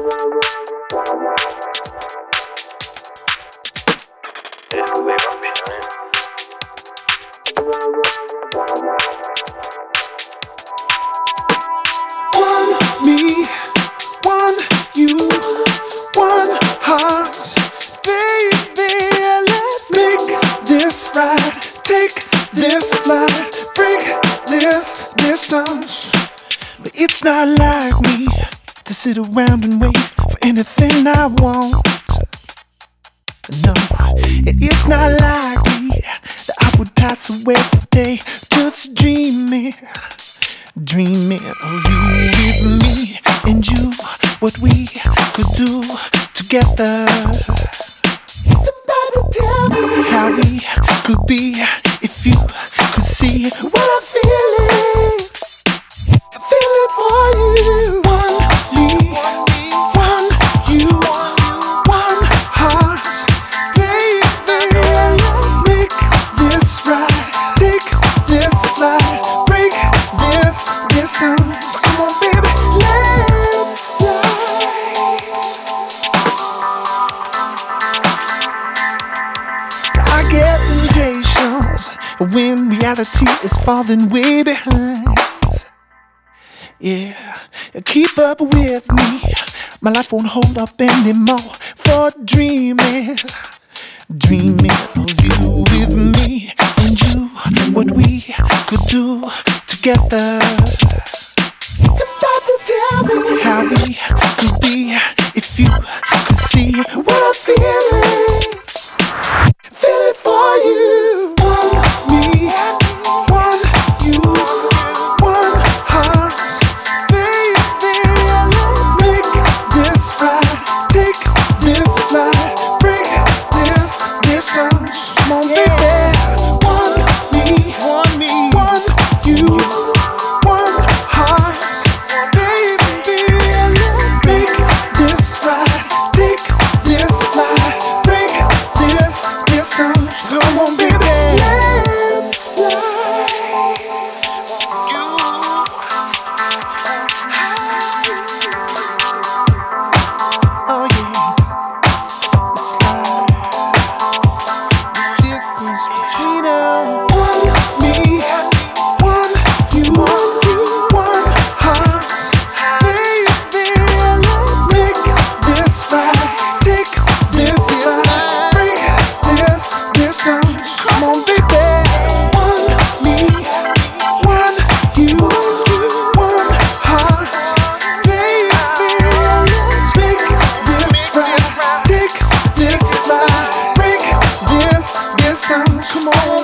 One me, one you, one heart, baby. Let's make this right. Take this flight, break this distance. But it's not like me to sit around and wait for anything I want. No, it's not like me that I would pass away today just dreaming of you with me and you, what we could do together. Somebody tell me how we could be if you could see what I'm feeling. I feel it for you. One me, one you, one heart, baby. Let's make this right. Take this flight, break this distance. Come on, baby, let's fly. I get impatient when reality is falling way behind. Yeah, keep up with me. My life won't hold up anymore for dreaming of you with me and you, what we could do together. It's about to tell me how we could be if you could see what I'm feeling. Feel it for you. One me, one you, one heart, baby. Let's make this right. Take this flight, break this distance. Come on, baby. One me, one you, one heart, baby. Let's make this right. Take this flight, break this distance. Come on, baby. Let's fly. Oh yeah. It's like this distance between us. One me, one you, one heart, baby. Let's make this right. Take this flight, break this distance. Come on, baby. One me, one you, one heart, baby. Let's make this right. Take this flight, break this distance. Come on.